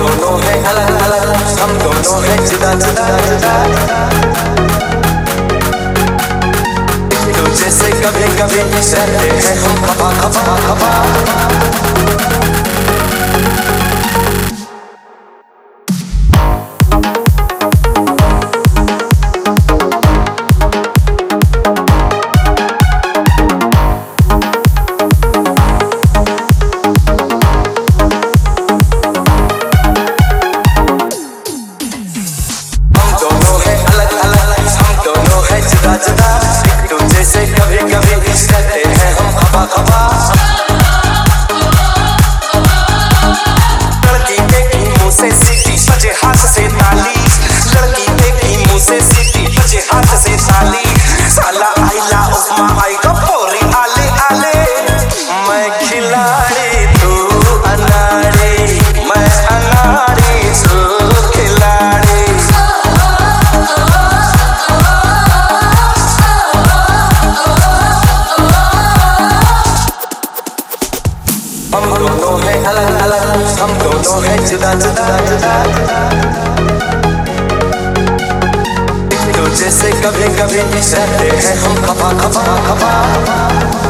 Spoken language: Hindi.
दोनों हैं अलग अलग, हम दोनों हैं जुदा जुदा जुदा। तुझे से कभी कभी रहते हैं हम खफा खफा खफा। तुझे से कभी कभी रहते हैं हम खफा खफा। लड़की देखी मुँह से सीटी बजे हाथ से ताली, लड़की देखी मुँह से सीटी बजे हाथ से ताली। साला आइला उपमा आई कपोरी आले आले, मैं खिलाड़ी तू अनाड़ी, मैं अनाड़ी तू खिलाड़ी। हम दोनों हैं अलग अलग, हम दोनों हैं जुदा जुदा जुदा। तुझे से कभी कभी रहते हैं हम खफा खफा खफा।